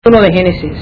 1 de Génesis.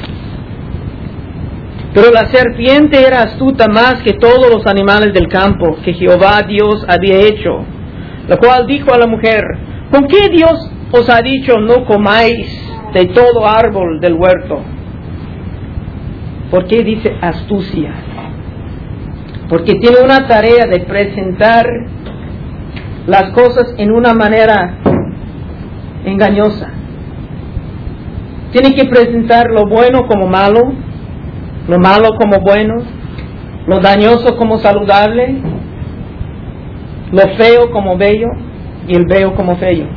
Pero la serpiente era astuta más que todos los animales del campo que Jehová Dios había hecho, la cual dijo a la mujer: ¿con qué Dios os ha dicho no comáis de todo árbol del huerto? ¿Por qué dice astucia? Porque tiene una tarea de presentar las cosas en una manera engañosa. Tiene que presentar lo bueno como malo, lo malo como bueno, lo dañoso como saludable, lo feo como bello y el bello como feo.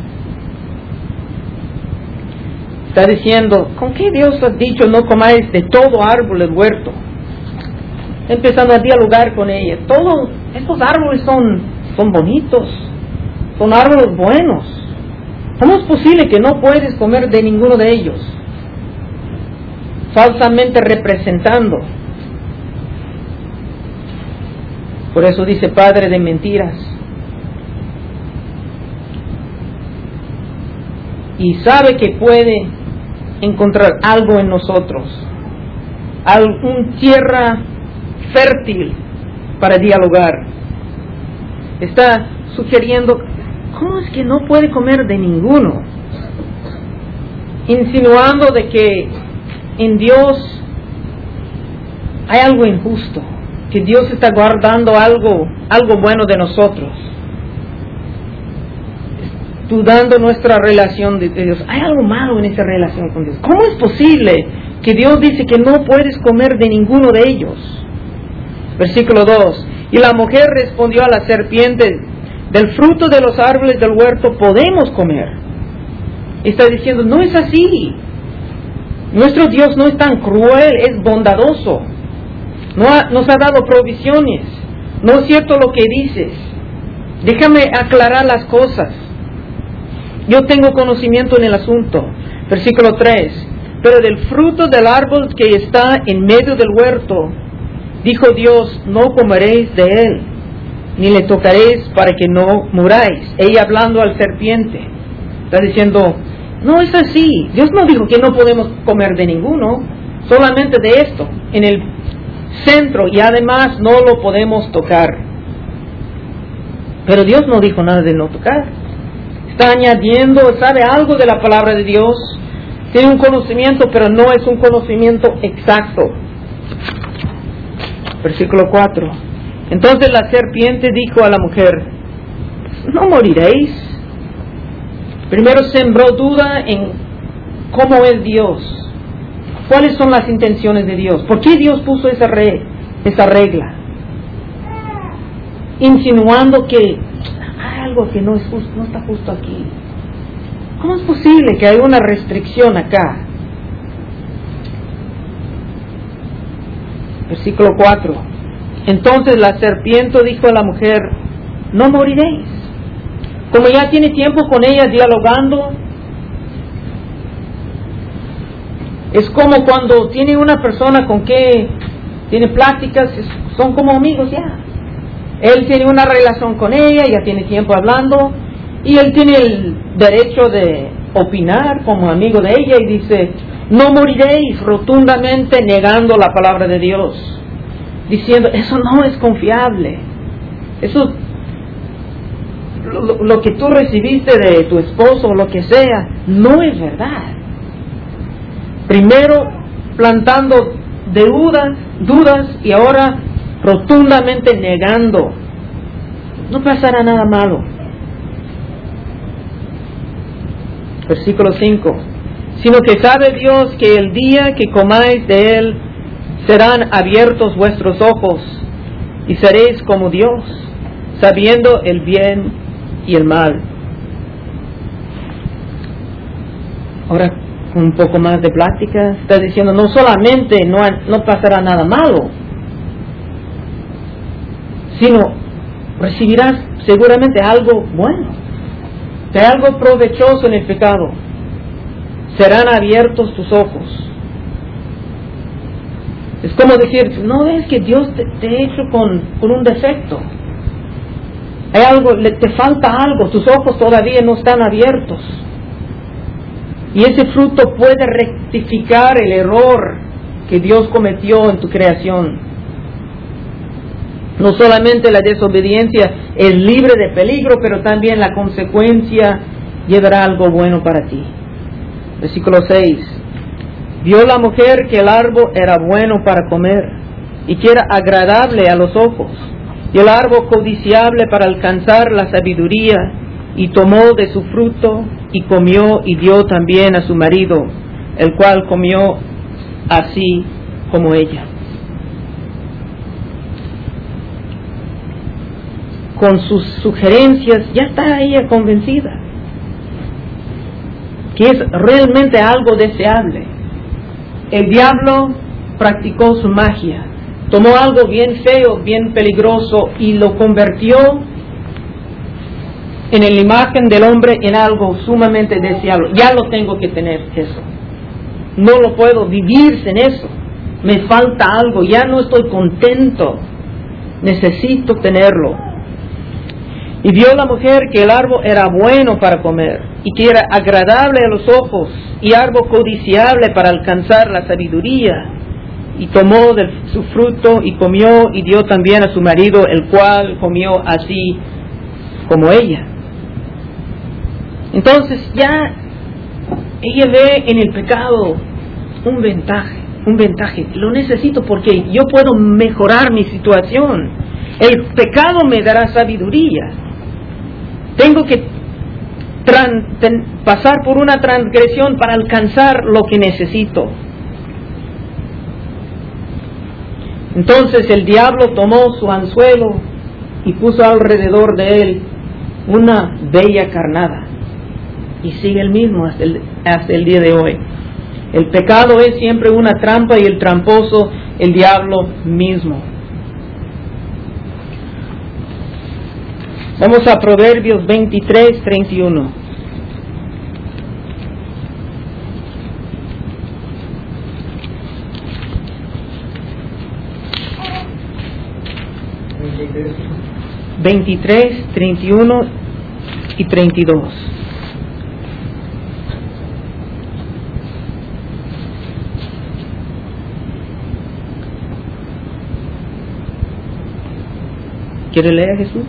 Está diciendo: ¿con qué Dios ha dicho no comáis de todo árbol del huerto? Empezando a dialogar con ella. Todos estos árboles son bonitos, son árboles buenos. ¿Cómo es posible que no puedes comer de ninguno de ellos? Falsamente representando. Por eso dice padre de mentiras. Y sabe que puede encontrar algo en nosotros, una tierra fértil para dialogar. Está sugiriendo: ¿cómo es que no puede comer de ninguno? Insinuando de que en Dios hay algo injusto, que Dios está guardando algo bueno de nosotros, dudando nuestra relación de Dios. Hay algo malo en esa relación con Dios. ¿Cómo es posible que Dios dice que no puedes comer de ninguno de ellos? Versículo 2. Y la mujer respondió a la serpiente: del fruto de los árboles del huerto podemos comer. Está diciendo: no es así. Nuestro Dios no es tan cruel, es bondadoso. Nos ha dado provisiones. No es cierto lo que dices. Déjame aclarar las cosas. Yo tengo conocimiento en el asunto. Versículo 3. Pero del fruto del árbol que está en medio del huerto, dijo Dios: no comeréis de él, ni le tocaréis para que no muráis. Ella hablando al serpiente. Está diciendo: no es así. Dios no dijo que no podemos comer de ninguno, solamente de esto, en el centro, y además no lo podemos tocar. Pero Dios no dijo nada de no tocar. Está añadiendo, sabe algo de la palabra de Dios, tiene un conocimiento, pero no es un conocimiento exacto. Versículo 4. Entonces la serpiente dijo a la mujer: no moriréis. Primero sembró duda en cómo es Dios, cuáles son las intenciones de Dios, por qué Dios puso esa regla, insinuando que hay algo que no es justo, no está justo aquí. ¿Cómo es posible que haya una restricción acá? Versículo 4. Entonces la serpiente dijo a la mujer: no moriréis. Como ya tiene tiempo con ella dialogando, es como cuando tiene una persona con que tiene pláticas, son como amigos ya. Él tiene una relación con ella, ya tiene tiempo hablando, y él tiene el derecho de opinar como amigo de ella, y dice: no moriréis, rotundamente negando la palabra de Dios, diciendo: eso no es confiable, eso lo que tú recibiste de tu esposo o lo que sea, no es verdad. Primero plantando dudas y ahora rotundamente negando. No pasará nada malo. Versículo 5. Sino que sabe Dios que el día que comáis de él, serán abiertos vuestros ojos y seréis como Dios, sabiendo el bien y el mal. Ahora, con un poco más de plática, está diciendo: no solamente no pasará nada malo, sino recibirás seguramente algo bueno, de algo provechoso en el pecado. Serán abiertos tus ojos. Es como decir: no ves que Dios te ha hecho con un defecto. Hay algo, te falta algo, tus ojos todavía no están abiertos. Y ese fruto puede rectificar el error que Dios cometió en tu creación. No solamente la desobediencia es libre de peligro, pero también la consecuencia llevará algo bueno para ti. Versículo 6. Vio la mujer que el árbol era bueno para comer y que era agradable a los ojos, y el árbol codiciable para alcanzar la sabiduría, y tomó de su fruto y comió y dio también a su marido, el cual comió así como ella. Con sus sugerencias ya está ella convencida que es realmente algo deseable. El diablo practicó su magia, tomó algo bien feo, bien peligroso y lo convirtió en la imagen del hombre en algo sumamente deseable. Ya lo tengo que tener eso. No lo puedo vivir sin eso. Me falta algo, ya no estoy contento. Necesito tenerlo. Y vio la mujer que el árbol era bueno para comer, y que era agradable a los ojos, y árbol codiciable para alcanzar la sabiduría. Y tomó de su fruto, y comió, y dio también a su marido, el cual comió así como ella. Entonces ya ella ve en el pecado un ventaje. Lo necesito porque yo puedo mejorar mi situación. El pecado me dará sabiduría. Tengo que pasar por una transgresión para alcanzar lo que necesito. Entonces el diablo tomó su anzuelo y puso alrededor de él una bella carnada. Y sigue el mismo hasta el día de hoy. El pecado es siempre una trampa y el tramposo el diablo mismo. Vamos a Proverbios 23:31. ¿23, 31 y 32? ¿Quiere leer, Jesús?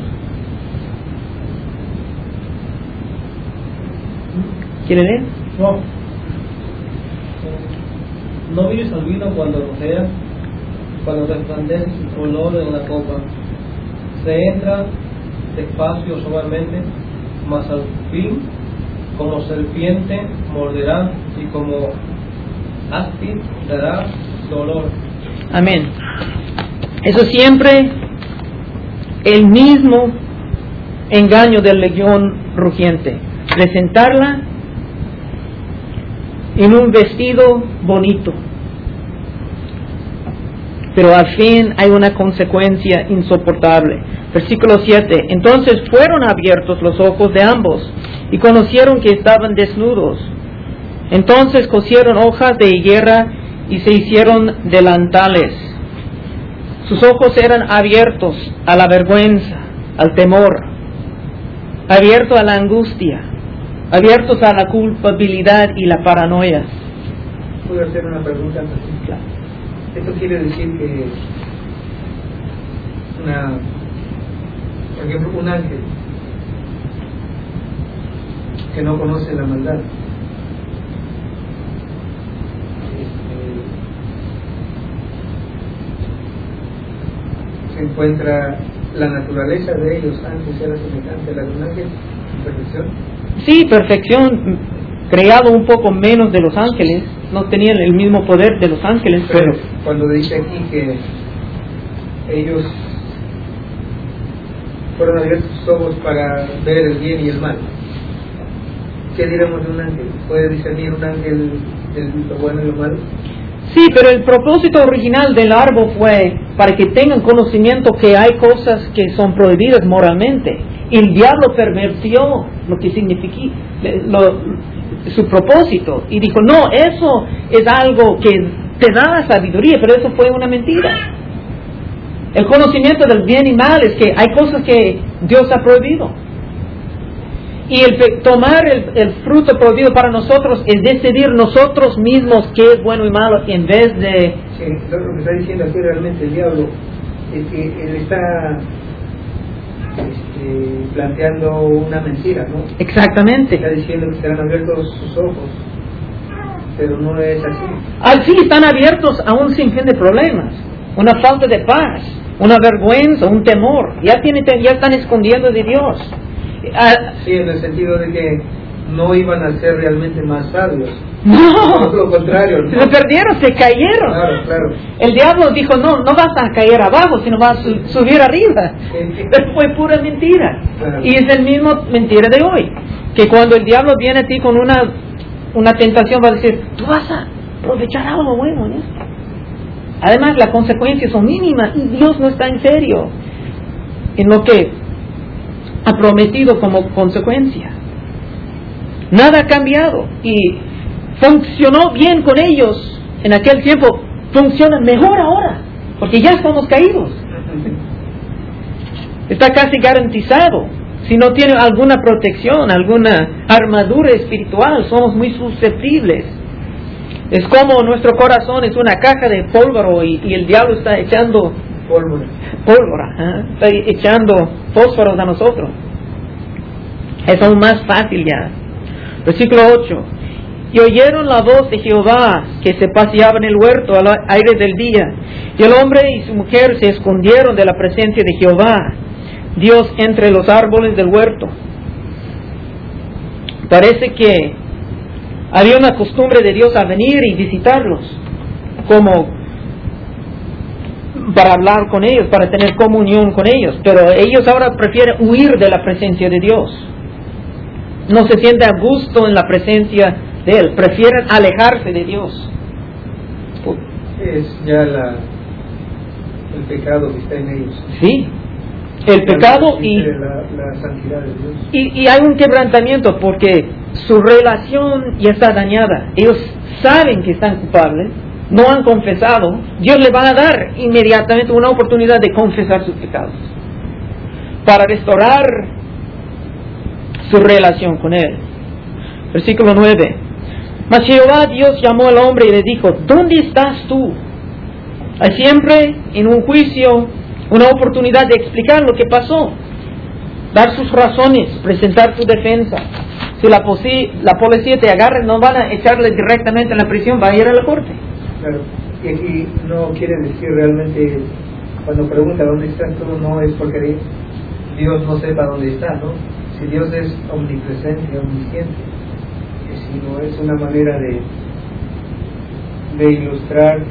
¿Quiere leer? No. No mires al vino cuando rocea, cuando resplandece su color en la copa. Se entra despacio suavemente, mas al fin, como serpiente, morderá y como áspid dará dolor. Amén. Eso siempre el mismo engaño del león rugiente. Presentarla en un vestido bonito, pero al fin hay una consecuencia insoportable. Versículo 7. Entonces fueron abiertos los ojos de ambos y conocieron que estaban desnudos. Entonces cosieron hojas de higuera y se hicieron delantales. Sus ojos eran abiertos a la vergüenza, al temor, abiertos a la angustia, abiertos a la culpabilidad y la paranoia. ¿Puedo hacer una pregunta? Claro. Esto quiere decir que por ejemplo, un ángel que no conoce la maldad, se encuentra la naturaleza de ellos antes era semejante a la de un ángel, perfección. Sí, perfección, creado un poco menos de los ángeles, no tenían el mismo poder de los ángeles, pero cuando dice aquí que ellos fueron abiertos sus ojos para ver el bien y el mal, ¿qué diremos de un ángel? ¿Puede discernir un ángel lo bueno y lo malo? sí, pero el propósito original del árbol fue para que tengan conocimiento que hay cosas que son prohibidas moralmente. Y el diablo pervirtió lo que significa su propósito y dijo, no, eso es algo que te da sabiduría, pero eso fue una mentira. El conocimiento del bien y mal es que hay cosas que Dios ha prohibido. Y tomar el fruto prohibido para nosotros es decidir nosotros mismos qué es bueno y malo en vez de... Sí, lo que está diciendo aquí realmente el diablo es que él está planteando una mentira, ¿no? Exactamente. Está diciendo que serán abiertos sus ojos, pero no es así. Al fin están abiertos a un sinfín de problemas, una falta de paz, una vergüenza, un temor. Ya están escondiendo de Dios. Sí, en el sentido de que no iban a ser realmente más sabios. No, Todo lo contrario, ¿no? se perdieron, se cayeron. Claro, claro. El diablo dijo, no vas a caer abajo, sino vas a subir arriba. Pero fue pura mentira. Claro. Y es el mismo mentira de hoy. Que cuando el diablo viene a ti con una tentación, va a decir, tú vas a aprovechar algo bueno en esto. Además, las consecuencias son mínimas y Dios no está en serio en lo que ha prometido como consecuencia. Nada ha cambiado y funcionó bien con ellos en aquel tiempo, funciona mejor ahora, porque ya estamos caídos. Está casi garantizado. Si no tiene alguna protección, alguna armadura espiritual, somos muy susceptibles. Es como nuestro corazón es una caja de pólvora y el diablo está echando pólvora, está echando fósforos a nosotros. Es aún más fácil ya. Versículo 8. Y oyeron la voz de Jehová que se paseaba en el huerto al aire del día. Y el hombre y su mujer se escondieron de la presencia de Jehová, Dios, entre los árboles del huerto. Parece que había una costumbre de Dios a venir y visitarlos, como para hablar con ellos, para tener comunión con ellos. Pero ellos ahora prefieren huir de la presencia de Dios. No se sienten a gusto en la presencia de Él, prefieren alejarse de Dios. Es ya el pecado que está en ellos. Sí, el pecado y la santidad de Dios. Y hay un quebrantamiento porque su relación ya está dañada. Ellos saben que están culpables, no han confesado. Dios les va a dar inmediatamente una oportunidad de confesar sus pecados para restaurar su relación con Él. Versículo 9. Mas Jehová Dios llamó al hombre y le dijo, ¿dónde estás tú? Hay siempre en un juicio una oportunidad de explicar lo que pasó, dar sus razones, presentar su defensa. Si la policía te agarra, no van a echarle directamente en la prisión, va a ir a la corte. Claro, y aquí no quiere decir realmente, cuando pregunta dónde estás tú, no es porque Dios no sepa dónde está, ¿no? Si Dios es omnipresente, omnisciente, sino es una manera de ilustrar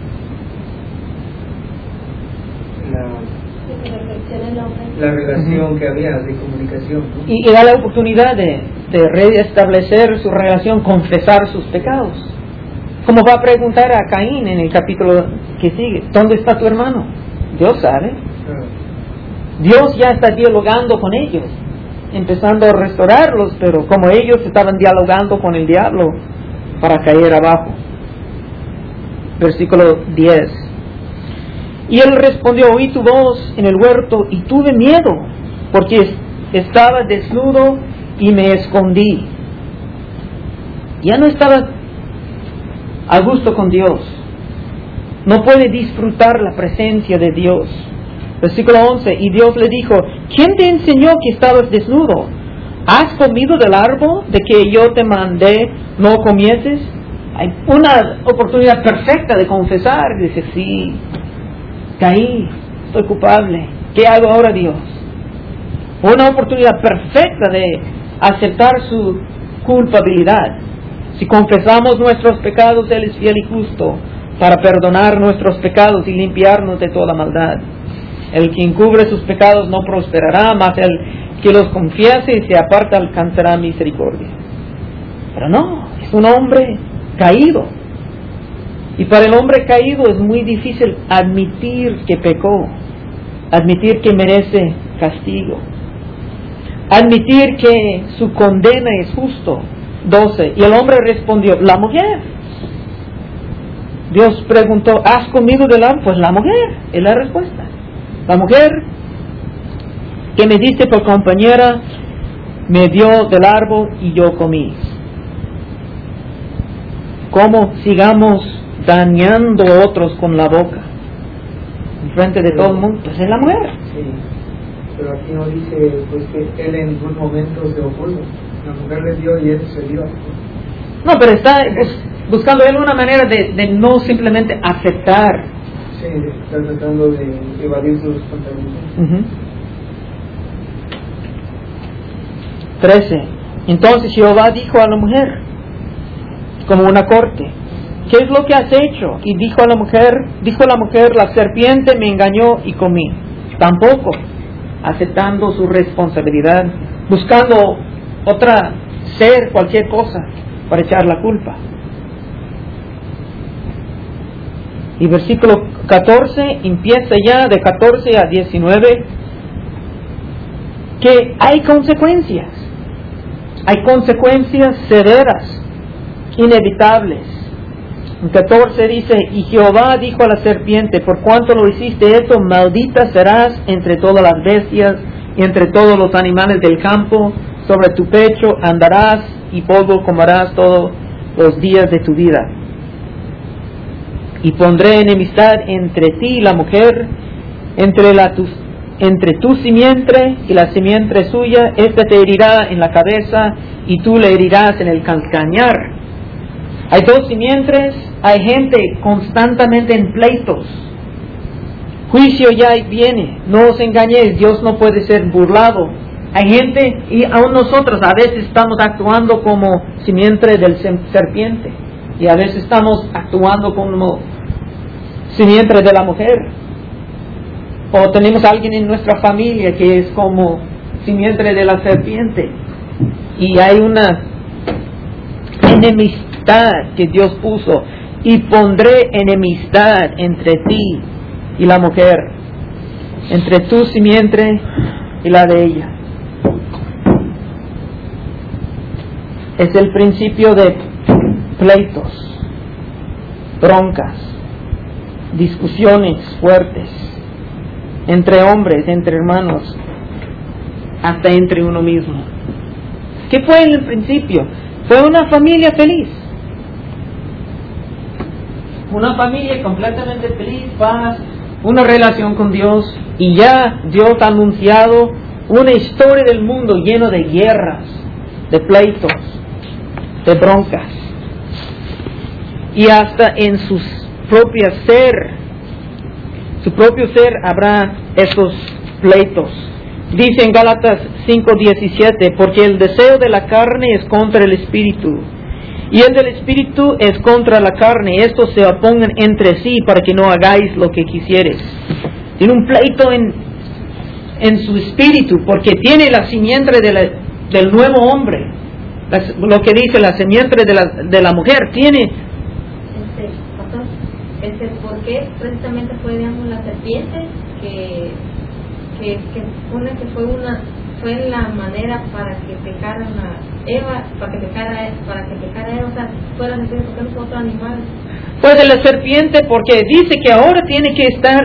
la relación que había de comunicación, ¿no? Y da la oportunidad de restablecer su relación, confesar sus pecados. Como va a preguntar a Caín en el capítulo que sigue, ¿dónde está tu hermano? Dios sabe. Dios ya está dialogando con ellos, empezando a restaurarlos, pero como ellos estaban dialogando con el diablo para caer abajo. Versículo 10. Y él respondió, oí tu voz en el huerto y tuve miedo, porque estaba desnudo y me escondí. Ya no estaba a gusto con Dios. No puede disfrutar la presencia de Dios. Versículo 11. Y Dios le dijo, ¿quién te enseñó que estabas desnudo? ¿Has comido del árbol de que yo te mandé no comieses? Hay una oportunidad perfecta de confesar. Dice, sí, caí, estoy culpable. ¿Qué hago ahora, Dios? Una oportunidad perfecta de aceptar su culpabilidad. Si confesamos nuestros pecados, Él es fiel y justo para perdonar nuestros pecados y limpiarnos de toda maldad. El que encubre sus pecados no prosperará, mas el que los confiese y se aparta alcanzará misericordia. Pero no, es un hombre caído. Y para el hombre caído es muy difícil admitir que pecó, admitir que merece castigo, admitir que su condena es justo. 12. Y el hombre respondió, la mujer. Dios preguntó, ¿has comido del árbol? Pues la mujer, es la respuesta. La mujer que me diste por compañera me dio del árbol y yo comí. ¿Cómo sigamos dañando a otros con la boca? En frente de todo el mundo, pues es la mujer. Sí, pero aquí no dice pues que él en algún momento se opuso. La mujer le dio y él se dio. No, pero está buscando él una manera de no simplemente aceptar. Sí, está tratando de evadir su responsabilidad. 13. Entonces Jehová dijo a la mujer, como una corte, ¿qué es lo que has hecho? Y dijo la mujer, la serpiente me engañó y comí. Tampoco aceptando su responsabilidad, buscando otra ser, cualquier cosa, para echar la culpa. Y versículo 14, empieza ya de 14 a 19, que hay consecuencias severas, inevitables. En 14 dice, y Jehová dijo a la serpiente, por cuanto lo hiciste esto, maldita serás entre todas las bestias y entre todos los animales del campo, sobre tu pecho andarás y polvo comerás todos los días de tu vida. Y pondré enemistad entre ti y la mujer, entre tu simiente y la simiente suya, ésta te herirá en la cabeza y tú le herirás en el calcañar. Hay dos simientes, hay gente constantemente en pleitos. Juicio ya viene, no os engañéis, Dios no puede ser burlado. Hay gente, y aún nosotros a veces estamos actuando como simiente del serpiente, y a veces estamos actuando como simiente de la mujer. O tenemos a alguien en nuestra familia que es como simiente de la serpiente. Y hay una enemistad que Dios puso. Y pondré enemistad entre ti y la mujer, entre tu simiente y la de ella. Es el principio de pleitos, broncas, discusiones fuertes entre hombres, entre hermanos, hasta entre uno mismo. ¿Qué fue en el principio? Fue una familia feliz. Una familia completamente feliz, paz, una relación con Dios. Y ya Dios ha anunciado una historia del mundo lleno de guerras, de pleitos, de broncas. Y hasta en su propio ser habrá esos pleitos. Dice en Gálatas 5:17, porque el deseo de la carne es contra el espíritu, y el del espíritu es contra la carne. Estos se opongan entre sí para que no hagáis lo que quisieres. Tiene un pleito en su espíritu, porque tiene la simiente del nuevo hombre. Lo que dice la simiente de la mujer, tiene... ¿Por qué precisamente fue, digamos, la serpiente que fue la manera para que pecara Eva, para que pecara Eva, o sea, fuera de porque no fue otro animal? Fue de la serpiente porque dice que ahora tiene que estar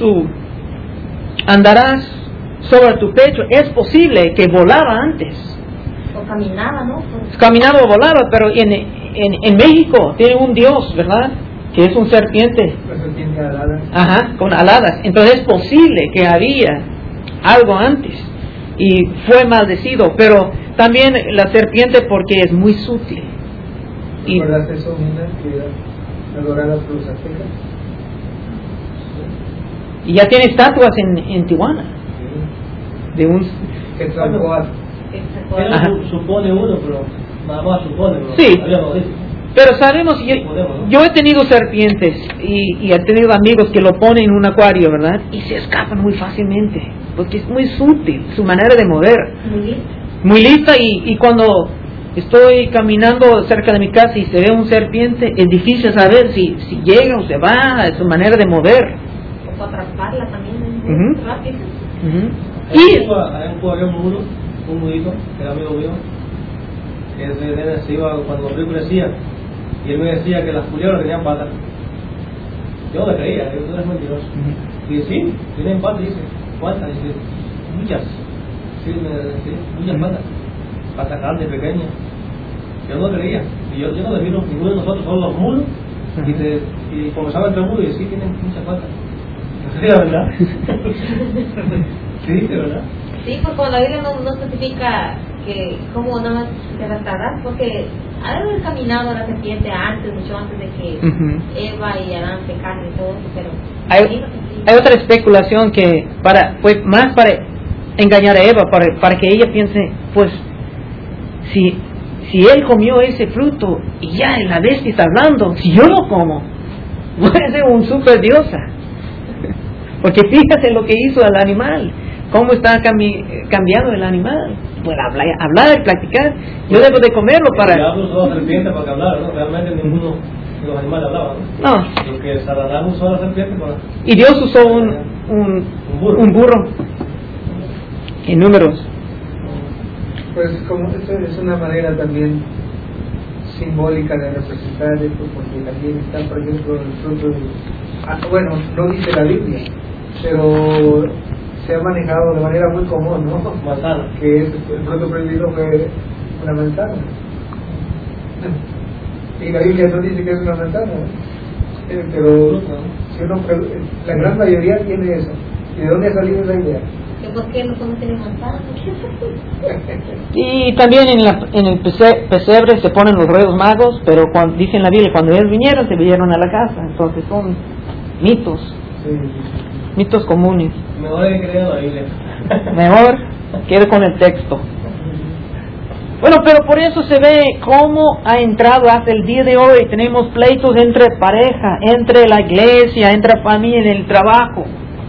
andarás sobre tu pecho. Es posible que volaba antes. O caminaba, ¿no? Caminaba o volaba, pero en México tiene un dios, ¿verdad? Que es un serpiente. La serpiente alada. Ajá, con aladas. Entonces es posible que había algo antes y fue maldecido, pero también la serpiente porque es muy sutil. ¿Recuerdas eso, Mina, que era adorada por los aztecas? Y ya tiene estatuas en Tijuana. Sí. De un... Quetzalcóatl. Supone uno, pero nada más supone. Sí. Lo dice. Pero sabemos, yo he tenido serpientes y he tenido amigos que lo ponen en un acuario, ¿verdad? Y se escapan muy fácilmente, porque es muy sutil su manera de mover. Muy lista y cuando estoy caminando cerca de mi casa y se ve un serpiente, es difícil saber si llega o se va, es su manera de mover. O para atraparla también, es rápido. Y había un mudito, que era amigo mío, que de nene se iba cuando los ríos crecían. Y él me decía que las culebras tenían patas. Yo le creía, tú eres mentiroso. Y sí, tienen patas, dice. ¿Cuántas? Dice, muchas. Sí, muchas patas. para sacar de pequeña. Yo no creía. Y yo no le miro ninguno de nosotros, son los mulos. Y conversaba entre mulos y sí, tienen mucha falta. Sí, la verdad. Sí, de verdad. Sí, porque cuando la Biblia no especifica que cómo nada más te restaurarás, porque ha de haber caminado a la serpiente antes, mucho antes de que Eva y Adán pecaran y todo eso, pero hay otra especulación que fue más para engañar a Eva, para que ella piense, pues, si él comió ese fruto y ya la bestia está hablando, si yo lo como, voy a ser un super diosa. Porque fíjate lo que hizo al animal, cómo está cambiando el animal. Bueno, hablar, practicar, yo debo de comerlo para... El diablo usó la serpiente para que hablara, ¿no? Realmente ninguno de los animales hablaba, ¿no? No. Porque Satanás usó la serpiente para... Y Dios usó un burro. En Números. Pues como esto es una manera también simbólica de representar esto, porque también está, por ejemplo, el fruto de... bueno, no dice la Biblia, pero se ha manejado de manera muy común, ¿no? Manzana. Que es, el fruto prohibido fue una manzana. Y la Biblia no dice que es una manzana, pero si uno, la gran mayoría tiene eso. ¿Y de dónde ha salido esa idea? ¿Por qué no conocen manzana? Y también en el pesebre se ponen los Reyes Magos, pero dice en la Biblia, cuando ellos vinieron, se vinieron a la casa. Entonces son mitos. Sí. Mitos comunes. Mejor hay que creer en la Biblia. Mejor quede con el texto. Bueno, pero por eso se ve cómo ha entrado hasta el día de hoy. Tenemos pleitos entre pareja, entre la iglesia, entre familia, en el trabajo.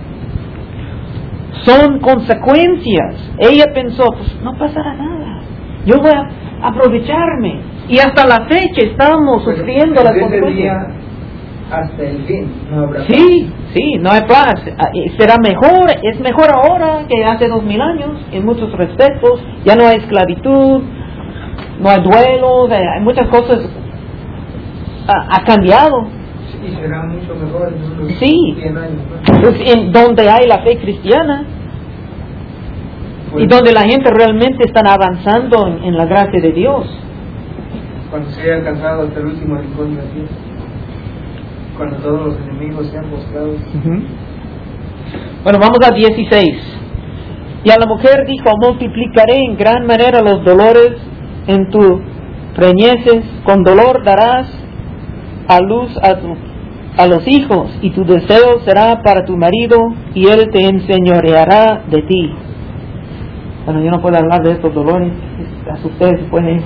Son consecuencias. Ella pensó, pues no pasará nada. Yo voy a aprovecharme. Y hasta la fecha estamos sufriendo las consecuencias. Hasta el fin no habrá paz. Sí, no hay paz. Será mejor, es mejor ahora que hace 2000 años, en muchos respectos. Ya no hay esclavitud, no hay duelos, hay muchas cosas. Ha cambiado. Y será mucho mejor en unos 100 años, ¿no? Pues en donde hay la fe cristiana, pues, y donde la gente realmente está avanzando en la gracia de Dios. Cuando se haya alcanzado hasta el último rincón de la tierra, cuando todos los enemigos sean postrados. Bueno, vamos a 16. Y a la mujer dijo, multiplicaré en gran manera los dolores en tu preñeces, con dolor darás a luz a los hijos, y tu deseo será para tu marido, y él te enseñoreará de ti. Bueno, yo no puedo hablar de estos dolores, a ustedes se pueden.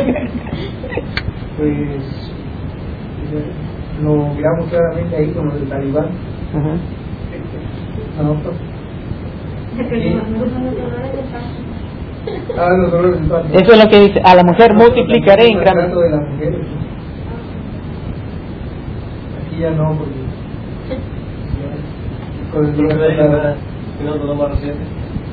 Pues lo miramos claramente ahí con los del Talibán. No, pues. Los dolores de parto. Eso es lo que dice, a la mujer multiplicaré en gran manera. De las mujeres. Aquí ya no, porque con el dolor de la... Si no, todo más reciente.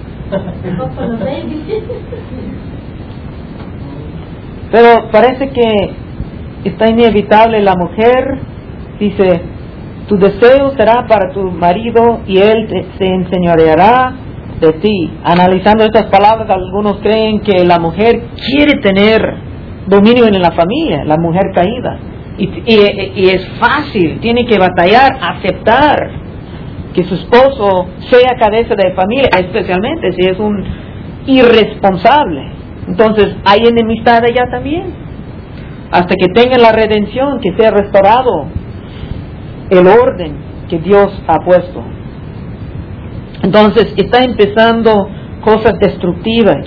Pero parece que está inevitable. La mujer dice, tu deseo será para tu marido y él se enseñoreará de ti. Analizando estas palabras, algunos creen que la mujer quiere tener dominio en la familia, la mujer caída, y es fácil, tiene que batallar, aceptar que su esposo sea cabeza de familia, especialmente si es un irresponsable. Entonces hay enemistad allá también, hasta que tenga la redención, que sea restaurado el orden que Dios ha puesto. Entonces está empezando cosas destructivas.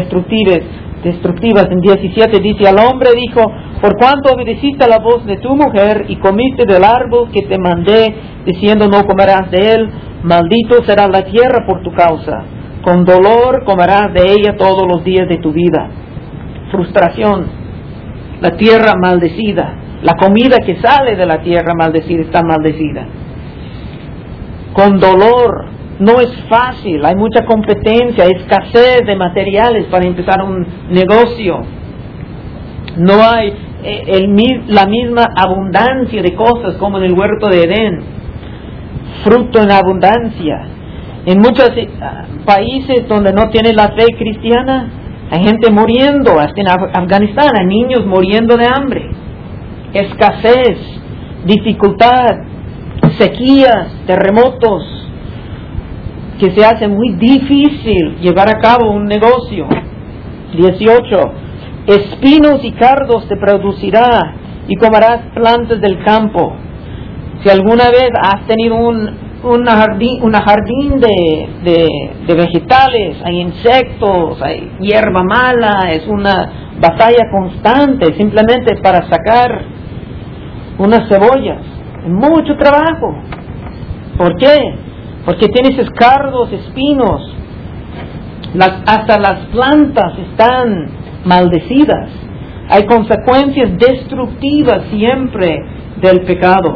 En 17 dice, al hombre dijo, por cuanto obedeciste a la voz de tu mujer y comiste del árbol que te mandé, diciendo no comerás de él, maldito será la tierra por tu causa, con dolor comerás de ella todos los días de tu vida. Frustración, la tierra maldecida, la comida que sale de la tierra maldecida está maldecida. Con dolor. No es fácil, hay mucha competencia, escasez de materiales para empezar un negocio. No hay la misma abundancia de cosas como en el huerto de Edén. Fruto en abundancia. En muchos países donde no tienen la fe cristiana, Hay gente muriendo, hasta en Afganistán, hay niños muriendo de hambre, escasez, dificultad, sequías, terremotos, que se hace muy difícil llevar a cabo un negocio. 18. Espinos y cardos te producirá y comerás plantas del campo. Si alguna vez has tenido un jardín de vegetales, hay insectos, hay hierba mala, es una batalla constante simplemente para sacar unas cebollas. Es mucho trabajo. ¿Por qué? Porque tienes escardos, espinos, hasta las plantas están maldecidas. Hay consecuencias destructivas siempre del pecado.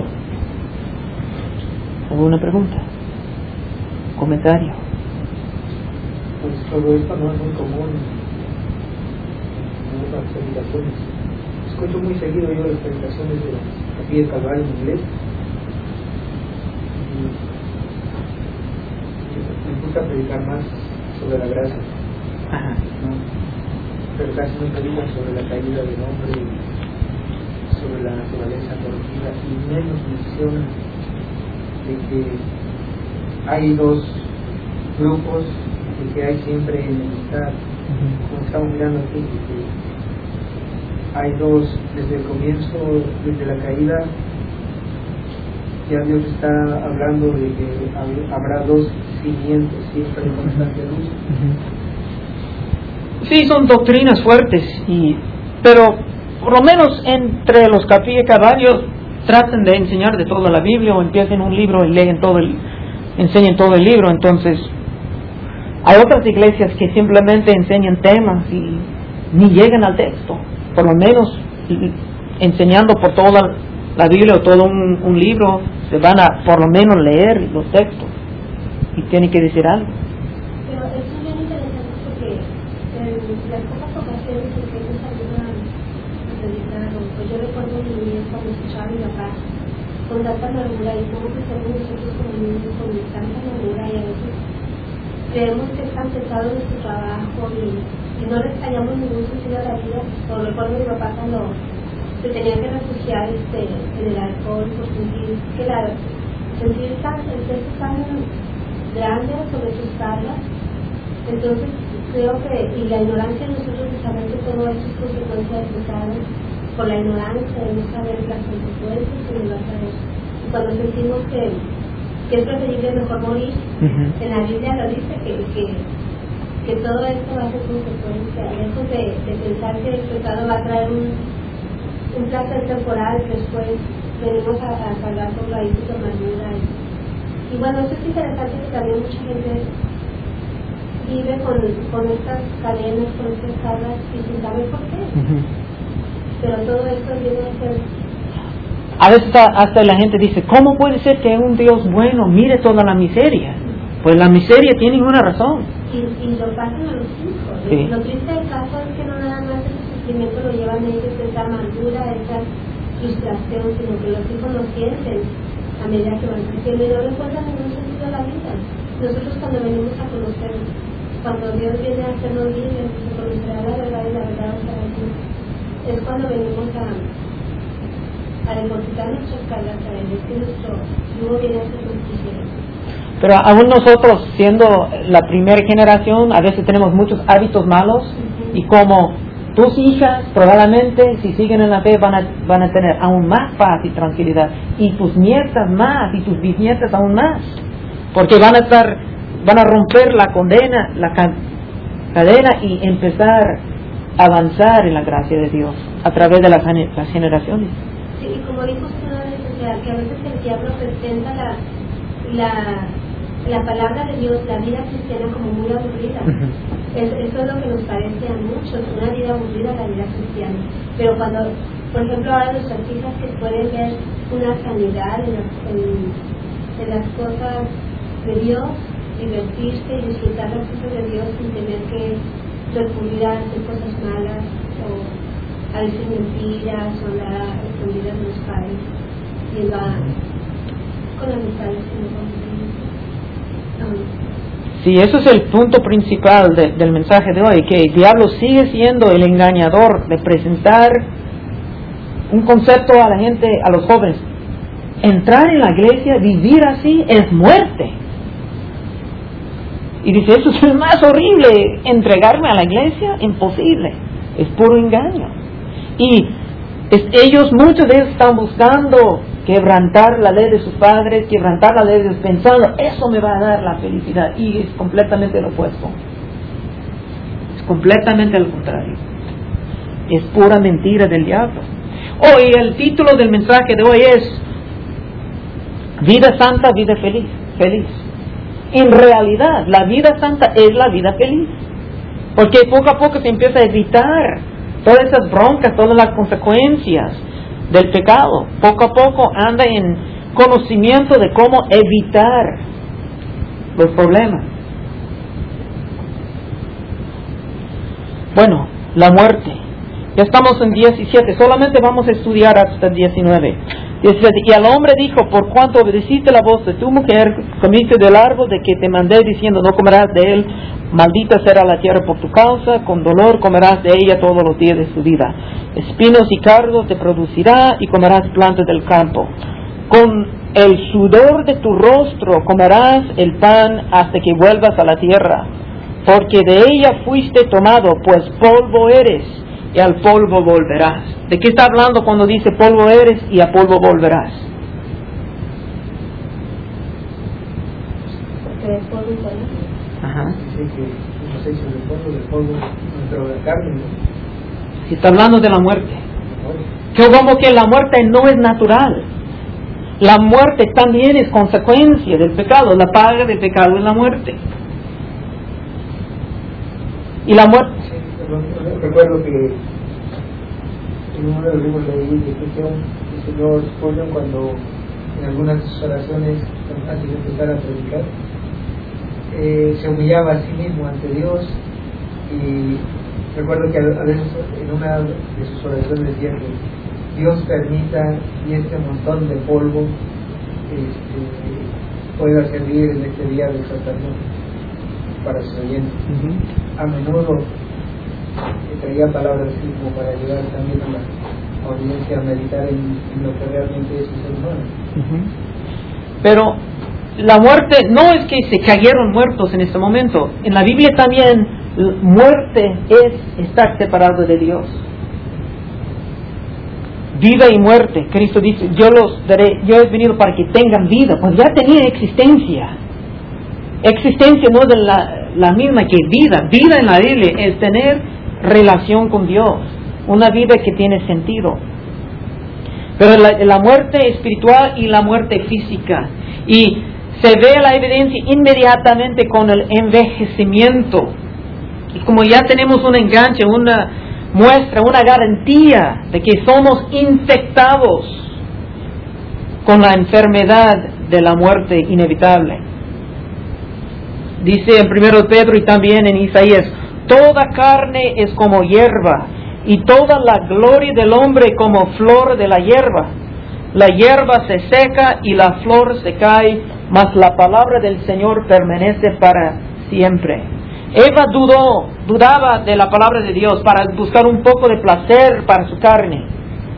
¿Alguna pregunta? ¿Comentario? Pues todo esto no es muy común en otras predicaciones. Escucho muy seguido yo las predicaciones de la Capilla del Calvario en inglés. Me gusta predicar más sobre la gracia. Ajá. ¿No? Pero casi no predican sobre la caída del hombre, sobre la naturaleza corrompida, y menos mencionan de que hay dos grupos y que hay siempre enemistad. Como estamos mirando aquí, que hay dos, desde el comienzo, desde la caída, ya Dios está hablando de que habrá dos cimientos siempre en constante luz. Sí, son doctrinas fuertes, pero por lo menos entre los Capilla y Calvario traten de enseñar de toda la Biblia, o empiecen un libro y enseñen todo el libro. Entonces hay otras iglesias que simplemente enseñan temas y ni llegan al texto, por lo menos enseñando por toda la Biblia o todo un libro, se van a por lo menos leer los textos y tienen que decir algo. Pero eso es bien interesante porque las pocas ocasiones en que ellos ayudan a predicar, pues yo recuerdo mi niñez cuando escuchaba a mi papá con tanta amargura, y cómo que somos nosotros como niños con tanta amargura, y a veces creemos que es tan pesado nuestro trabajo y no les hallamos ningún sentido a la vida. O recuerdo a mi papá cuando se tenía que refugiar en el alcohol por sentir que el peso tan grande sobre sus cargas. Entonces creo que, y la ignorancia de nosotros de saber que todo esto es consecuencia del pecado, por la ignorancia de no saber las consecuencias que nos va a traer. Y cuando sentimos que es preferible mejor morir, en la Biblia lo dice que todo esto va a ser consecuencia, lejos de pensar que el pecado va a traer un placer temporal que después venimos a cargar con raíces de amargura. Y bueno, eso es interesante, que también mucha gente vive con estas cadenas, con estas cargas y sin saber por qué. Pero todo esto viene a ser... A veces hasta la gente dice, ¿cómo puede ser que un Dios bueno mire toda la miseria? Pues la miseria tiene una razón. Y lo pasan a los hijos. Sí. Lo triste del caso es que no nada más ese sufrimiento lo llevan ellos, esa amargura, esa frustración, sino que los hijos lo sienten a medida que van creciendo y no les encuentran ningún sentido a la vida. Nosotros cuando venimos a conocer, cuando Dios viene a hacernos libres, se conocerá la verdad y la verdad os hará libres. Es cuando venimos a depositar nuestras cargas a Él, es que nuestro yugo viene a ser justicia. Pero aún nosotros, siendo la primera generación, a veces tenemos muchos hábitos malos, y como tus hijas probablemente, si siguen en la fe, van a tener aún más paz y tranquilidad, y tus nietas más, y tus bisnietas aún más, porque van a romper la cadena y empezar a avanzar en la gracia de Dios a través de las generaciones. Sí, y como dijo usted, que a veces el diablo presenta la palabra de Dios, la vida cristiana, como muy aburrida. Eso es lo que nos parece a muchos, una vida aburrida, la vida cristiana. Pero cuando, por ejemplo, ahora nuestras hijas que pueden ver una sanidad en las cosas de Dios, divertirse y disfrutar las cosas de Dios sin tener que recurrir a hacer cosas malas o a decir mentiras o andar escondidas de los padres, yendo con amistades que no conocen. Sí, eso es el punto principal del mensaje de hoy, que el diablo sigue siendo el engañador de presentar un concepto a la gente, a los jóvenes. Entrar en la iglesia, vivir así, es muerte. Y dice, eso es lo más horrible, entregarme a la iglesia, imposible, es puro engaño. Y muchos de ellos están buscando quebrantar la ley de sus padres, quebrantar la ley de Dios, pensando, eso me va a dar la felicidad, y es completamente lo opuesto. Es completamente lo contrario. Es pura mentira del diablo. Hoy el título del mensaje de hoy es Vida Santa, Vida Feliz. En realidad, la vida santa es la vida feliz, porque poco a poco se empieza a evitar todas esas broncas, todas las consecuencias del pecado. Poco a poco anda en conocimiento de cómo evitar los problemas. Bueno, la muerte. Ya estamos en 17, solamente vamos a estudiar hasta 19. 17. Y al hombre dijo, por cuanto obedeciste la voz de tu mujer, comiste del árbol de que te mandé diciendo, no comerás de él, maldita será la tierra por tu causa, con dolor comerás de ella todos los días de tu vida. Espinos y cardos te producirá y comerás plantas del campo. Con el sudor de tu rostro comerás el pan hasta que vuelvas a la tierra, porque de ella fuiste tomado, pues polvo eres, y al polvo volverás. ¿De qué está hablando cuando dice polvo eres y a polvo volverás? Porque es polvo y polvo. Ajá. Dice que hemos hecho del polvo dentro de la carne. Si está hablando de la muerte. Que como que la muerte no es natural. La muerte también es consecuencia del pecado. La paga del pecado es la muerte. Y la muerte... Recuerdo que en uno de los libros leí que el señor Spurgeon, cuando en algunas de sus oraciones antes de empezar a predicar, se humillaba a sí mismo ante Dios, y recuerdo que a veces en una de sus oraciones decía que Dios permita y este montón de polvo pueda servir en este día de exaltación para sus oyentes. A menudo traía palabras así como para ayudar también a la audiencia a meditar en lo que realmente es un ser humano. Pero la muerte no es que se cayeron muertos en este momento. En la Biblia también muerte es estar separado de Dios. Vida y muerte. Cristo dice, yo los daré, yo he venido para que tengan vida. Pues ya tenía existencia. Existencia no de la misma que vida. Vida en la Biblia es tener relación con Dios, una vida que tiene sentido. Pero la muerte espiritual y la muerte física, y se ve la evidencia inmediatamente con el envejecimiento. Y como ya tenemos un enganche, una muestra, una garantía de que somos infectados con la enfermedad de la muerte inevitable. Dice en 1 Pedro y también en Isaías, toda carne es como hierba, y toda la gloria del hombre como flor de la hierba. La hierba se seca y la flor se cae, mas la palabra del Señor permanece para siempre. Eva dudaba de la palabra de Dios para buscar un poco de placer para su carne.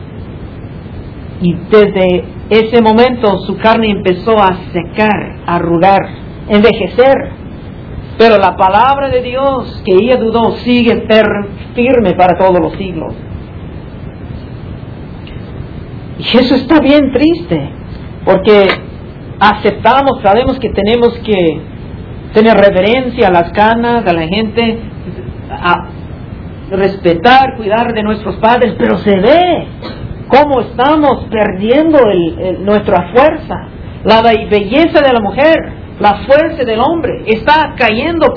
Y desde ese momento su carne empezó a secar, a arrugar, envejecer. Pero la palabra de Dios que ella dudó sigue firme para todos los siglos. Y eso está bien triste, porque aceptamos, sabemos que tenemos que tener reverencia a las canas, a la gente, a respetar, cuidar de nuestros padres, pero se ve cómo estamos perdiendo nuestra fuerza, la belleza de la mujer. La fuerza del hombre está cayendo.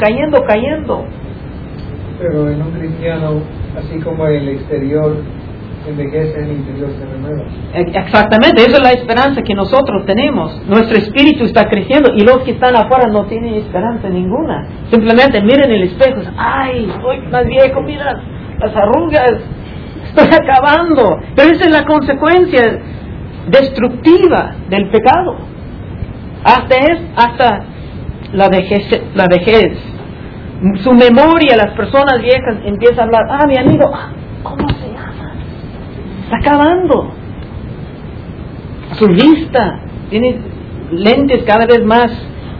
Pero en un cristiano, así como el exterior envejece, el interior se renueva. Exactamente, esa es la esperanza que nosotros tenemos. Nuestro espíritu está creciendo y los que están afuera no tienen esperanza ninguna. Simplemente miren el espejo, ay, soy más viejo, mira las arrugas, estoy acabando. Pero esa es la consecuencia destructiva del pecado. Hasta la vejez. Su memoria, las personas viejas empiezan a hablar, mi amigo, ¿cómo se llama? Está acabando. Su vista, tiene lentes cada vez más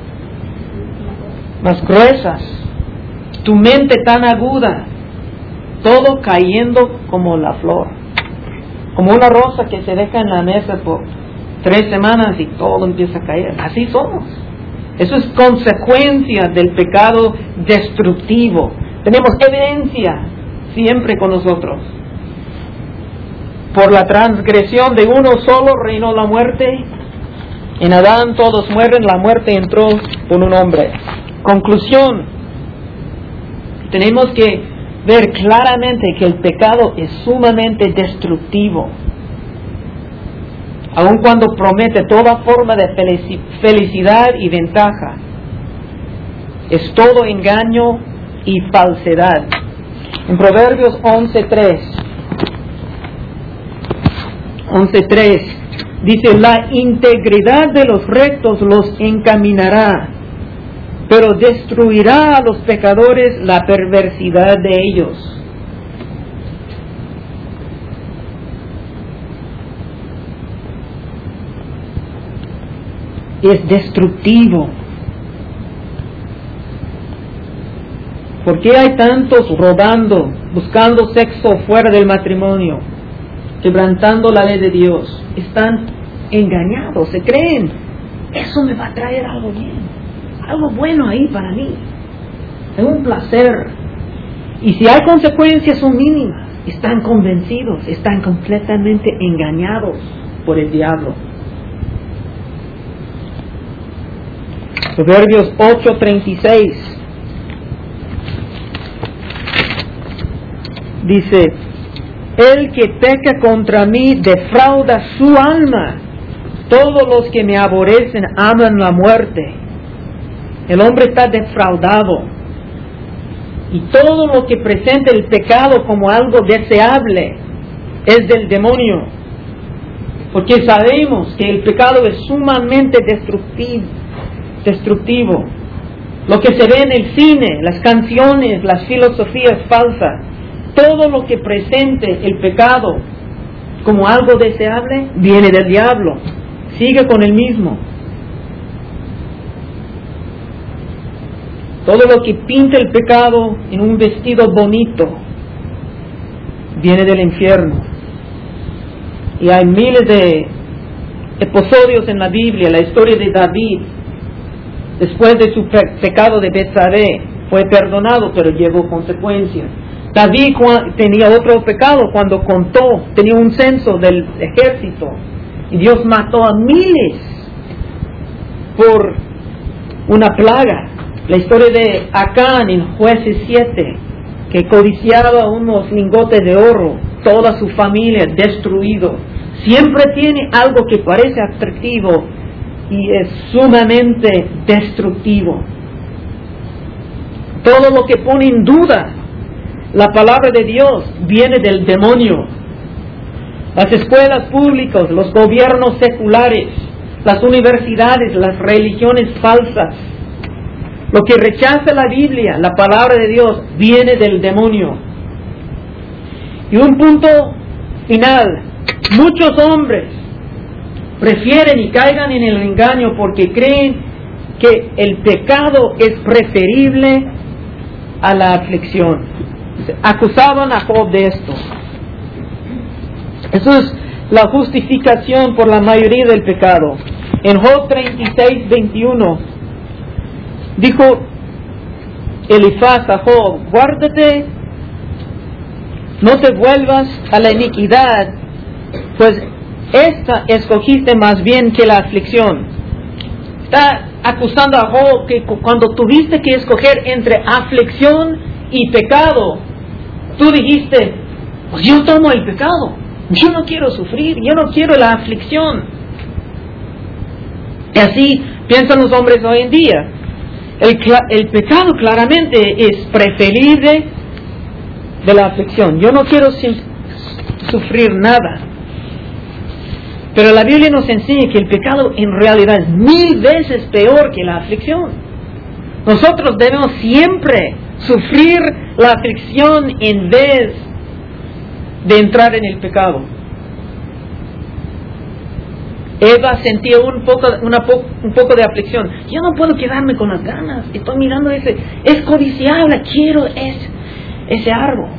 gruesas. Tu mente tan aguda, todo cayendo como la flor. Como una rosa que se deja en la mesa por 3 semanas y todo empieza a caer. Así somos. Eso es consecuencia del pecado destructivo. Tenemos evidencia siempre con nosotros. Por la transgresión de uno solo reinó la muerte. En Adán todos mueren, la muerte entró por un hombre. Conclusión. Tenemos que ver claramente que el pecado es sumamente destructivo. Aun cuando promete toda forma de felicidad y ventaja, es todo engaño y falsedad. En Proverbios 11:3 dice, la integridad de los rectos los encaminará, pero destruirá a los pecadores la perversidad de ellos. Es destructivo. ¿Por qué hay tantos robando, buscando sexo fuera del matrimonio, quebrantando la ley de Dios? Están engañados, se creen, eso me va a traer algo bien, algo bueno ahí para mí, es un placer. Y si hay consecuencias son mínimas, están convencidos, están completamente engañados por el diablo. Proverbios 8:36 dice, el que peca contra mí defrauda su alma, todos los que me aborrecen aman la muerte. El hombre está defraudado, y todo lo que presenta el pecado como algo deseable es del demonio, porque sabemos que el pecado es sumamente destructivo. Lo que se ve en el cine, las canciones, las filosofías falsas, todo lo que presente el pecado como algo deseable viene del diablo. Sigue con el mismo. Todo lo que pinta el pecado en un vestido bonito viene del infierno. Y hay miles de episodios en la Biblia. La historia de David, después de su pecado de Betsabé, fue perdonado, pero llevó consecuencias. David tenía otro pecado cuando tenía un censo del ejército, y Dios mató a miles por una plaga. La historia de Acán en Jueces 7, que codiciaba unos lingotes de oro, toda su familia destruido. Siempre tiene algo que parece atractivo y es sumamente destructivo. Todo lo que pone en duda la palabra de Dios viene del demonio. Las escuelas públicas, los gobiernos seculares, las universidades, las religiones falsas, lo que rechaza la Biblia, la palabra de Dios, viene del demonio. Y un punto final, muchos hombres prefieren y caigan en el engaño porque creen que el pecado es preferible a la aflicción. Acusaban a Job de esto. Eso es la justificación por la mayoría del pecado. En Job 36:21 dijo Elifaz a Job, guárdate, no te vuelvas a la iniquidad, pues esta escogiste más bien que la aflicción. Está acusando a Job que cuando tuviste que escoger entre aflicción y pecado, tú dijiste, pues yo tomo el pecado, yo no quiero sufrir, yo no quiero la aflicción. Y así piensan los hombres hoy en día. El pecado claramente es preferible de la aflicción. Yo no quiero sufrir nada. Pero la Biblia nos enseña que el pecado en realidad es 1000 veces peor que la aflicción. Nosotros debemos siempre sufrir la aflicción en vez de entrar en el pecado. Eva sentía un poco de aflicción. Yo no puedo quedarme con las ganas. Estoy mirando es codiciable, quiero ese árbol.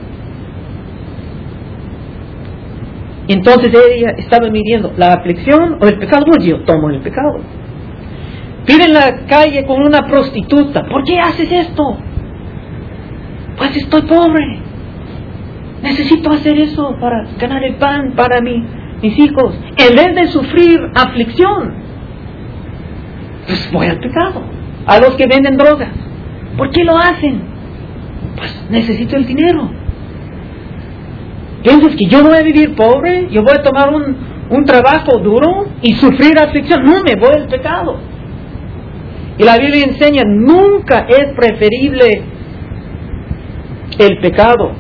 Entonces ella estaba midiendo la aflicción o el pecado. Pues yo tomo el pecado. Vive en la calle con una prostituta. ¿Por qué haces esto? Pues estoy pobre. Necesito hacer eso para ganar el pan para mis hijos. En vez de sufrir aflicción, pues voy al pecado. A los que venden drogas. ¿Por qué lo hacen? Pues necesito el dinero. ¿Piensas que yo voy a vivir pobre? ¿Yo voy a tomar un trabajo duro y sufrir aflicción? No, me voy al pecado. Y la Biblia enseña, nunca es preferible el pecado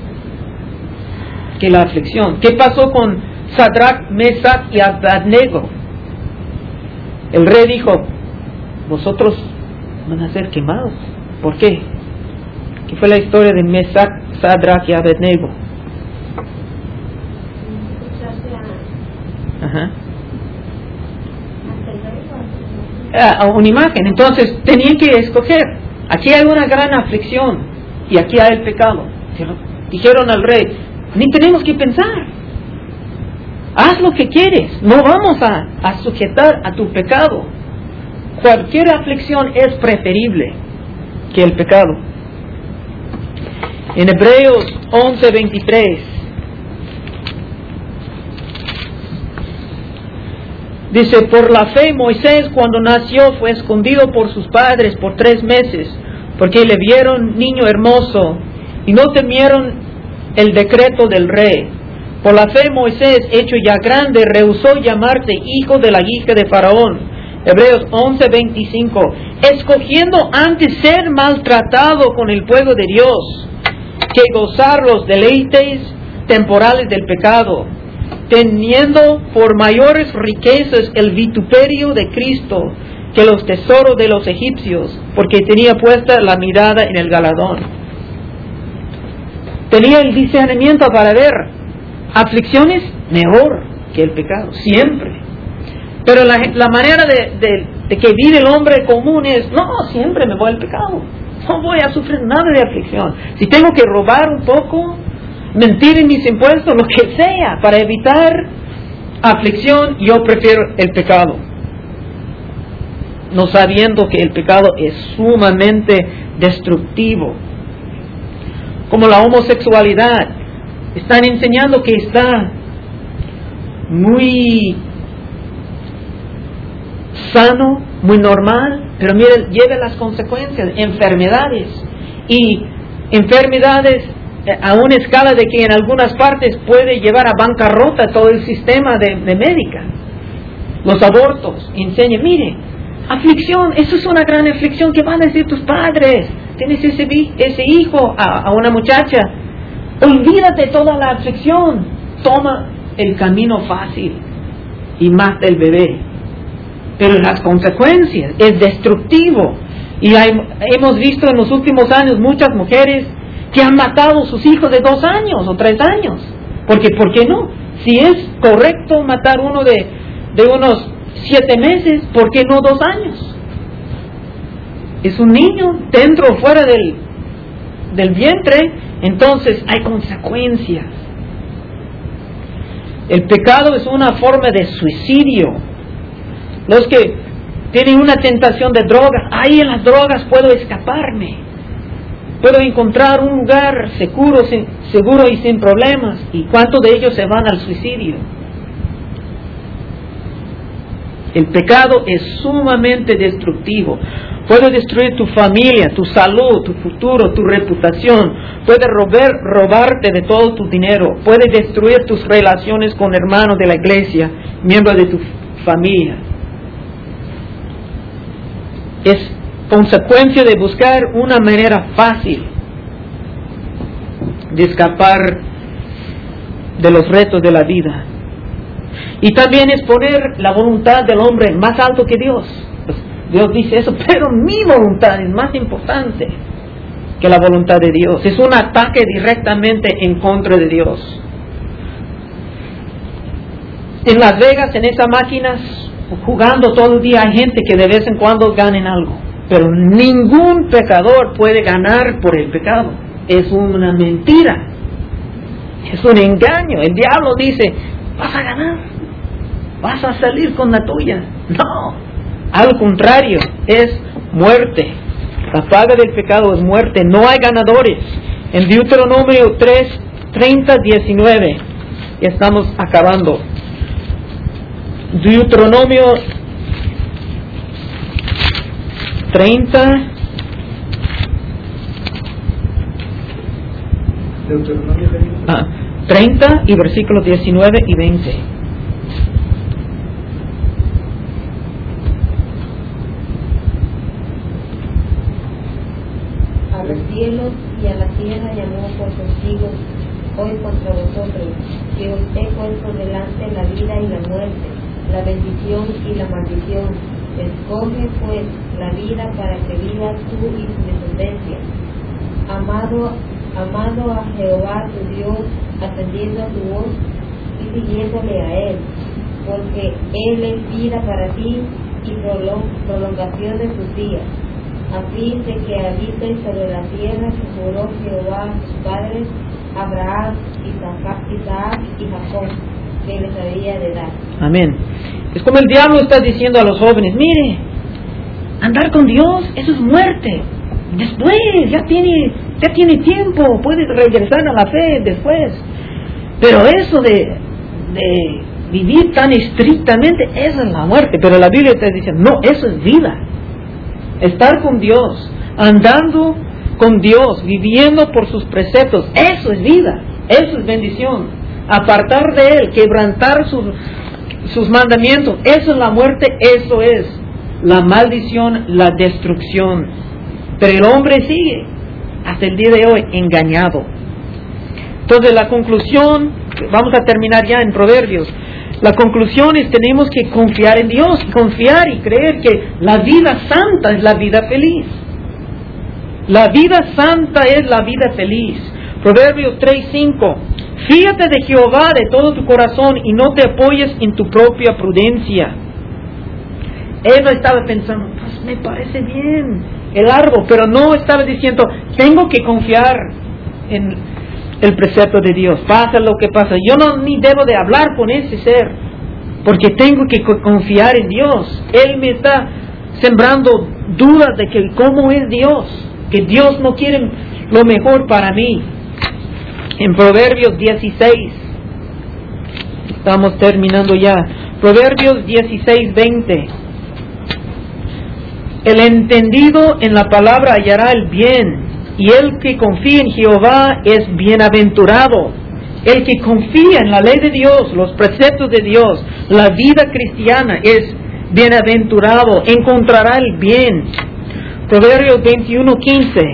que la aflicción. ¿Qué pasó con Sadrach, Mesach y Abednego? El rey dijo, vosotros van a ser quemados. ¿Por qué? ¿Qué fue la historia de Mesach, Sadrach y Abednego? Ajá. Una imagen. Entonces tenían que escoger. Aquí hay una gran aflicción y aquí hay el pecado. Dijeron al rey, ni tenemos que pensar, haz lo que quieres, no vamos a sujetar a tu pecado. Cualquier aflicción es preferible que el pecado. En Hebreos 11:23 dice, por la fe Moisés cuando nació fue escondido por sus padres por 3 meses, porque le vieron niño hermoso y no temieron el decreto del rey. Por la fe Moisés, hecho ya grande, rehusó llamarse hijo de la hija de Faraón. Hebreos 11:25, escogiendo antes ser maltratado con el pueblo de Dios que gozar los deleites temporales del pecado, teniendo por mayores riquezas el vituperio de Cristo que los tesoros de los egipcios, porque tenía puesta la mirada en el galardón. Tenía el discernimiento para ver aflicciones mejor que el pecado, siempre. Pero la manera de que vive el hombre común es, no, siempre me voy al pecado, no voy a sufrir nada de aflicción. Si tengo que robar un poco, mentir en mis impuestos, lo que sea, para evitar aflicción, yo prefiero el pecado. No sabiendo que el pecado es sumamente destructivo. Como la homosexualidad. Están enseñando que está muy sano, muy normal, pero mire, lleva las consecuencias, enfermedades. Y enfermedades a una escala de que en algunas partes puede llevar a bancarrota todo el sistema de médica. Los abortos, enseña, mire, aflicción, eso es una gran aflicción. ¿Qué van a decir tus padres? Tienes ese hijo a una muchacha, olvídate toda la aflicción, toma el camino fácil y mata el bebé. Pero las consecuencias es destructivo. Y hemos visto en los últimos años muchas mujeres que han matado a sus hijos de 2 años o 3 años. Porque, ¿por qué no? Si es correcto matar uno de unos 7 meses, ¿por qué no 2 años? Es un niño dentro o fuera del vientre, entonces hay consecuencias. El pecado es una forma de suicidio. Los que tienen una tentación de drogas, ahí en las drogas puedo escaparme, puedo encontrar un lugar seguro y sin problemas. ¿Y cuántos de ellos se van al suicidio? El pecado es sumamente destructivo. Puede destruir tu familia, tu salud, tu futuro, tu reputación. Puede robarte de todo tu dinero. Puede destruir tus relaciones con hermanos de la iglesia, miembros de tu familia. Es consecuencia de buscar una manera fácil de escapar de los retos de la vida. Y también es poner la voluntad del hombre más alto que Dios. Pues, Dios dice eso, pero mi voluntad es más importante que la voluntad de Dios. Es un ataque directamente en contra de Dios. En Las Vegas, en esas máquinas, jugando todo el día, hay gente que de vez en cuando ganen algo. Pero ningún pecador puede ganar por el pecado. Es una mentira. Es un engaño. El diablo dice, vas a ganar. Vas a salir con la tuya. No. Al contrario, es muerte. La paga del pecado es muerte. No hay ganadores. En Deuteronomio 3, 30, 19. Ya estamos acabando. Deuteronomio 30. Deuteronomio 30 y versículos 19 y 20. A los cielos y a la tierra llamó por testigos hoy contra vosotros, que os he puesto delante la vida y la muerte, la bendición y la maldición. Escoge pues la vida para que vivas tú y tu descendencia. Amado a Jehová tu Dios, atendiendo a tu voz y siguiéndole a Él, porque Él es vida para ti y prolongación de tus días, a fin de que habites sobre la tierra que juró Jehová a tus padres, Abraham, Isaac y Jacob, que les había de dar. Amén. Es como el diablo está diciendo a los jóvenes, mire, andar con Dios, eso es muerte. Después, ya tiene tiempo, puede regresar a la fe después. Pero eso de vivir tan estrictamente, eso es la muerte. Pero la Biblia está diciendo, no, eso es vida. Estar con Dios, andando con Dios, viviendo por sus preceptos, eso es vida, eso es bendición. Apartar de Él, quebrantar sus mandamientos, eso es la muerte, eso es la maldición, la destrucción. Pero el hombre sigue hasta el día de hoy engañado. Entonces la conclusión, vamos a terminar ya en Proverbios. La conclusión es tenemos que confiar en Dios, confiar y creer que la vida santa es la vida feliz. La vida santa es la vida feliz. Proverbios 3:5. Fíjate de Jehová de todo tu corazón y no te apoyes en tu propia prudencia. Él no estaba pensando, pues me parece bien el árbol, pero no estaba diciendo, tengo que confiar en el precepto de Dios, pasa lo que pasa. Yo ni debo de hablar con ese ser, porque tengo que confiar en Dios. Él me está sembrando dudas de que cómo es Dios, que Dios no quiere lo mejor para mí. En Proverbios 16, estamos terminando ya, Proverbios 16:20. El entendido en la palabra hallará el bien, y el que confía en Jehová es bienaventurado. El que confía en la ley de Dios, los preceptos de Dios, la vida cristiana es bienaventurado, encontrará el bien. Proverbios 21:15.